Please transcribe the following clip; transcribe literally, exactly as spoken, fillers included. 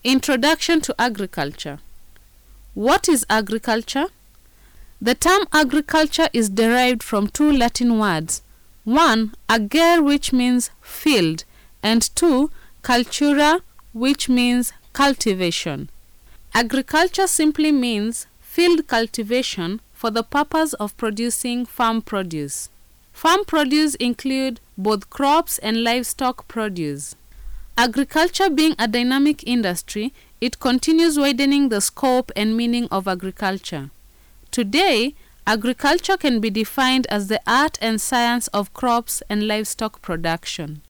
Introduction to Agriculture. What is agriculture? The term agriculture is derived from two Latin words. One, agere, which means field, and two, cultura, which means cultivation. Agriculture simply means field cultivation for the purpose of producing farm produce. Farm produce include both crops and livestock produce. Agriculture being a dynamic industry, it continues widening the scope and meaning of agriculture. Today, agriculture can be defined as the art and science of crops and livestock production.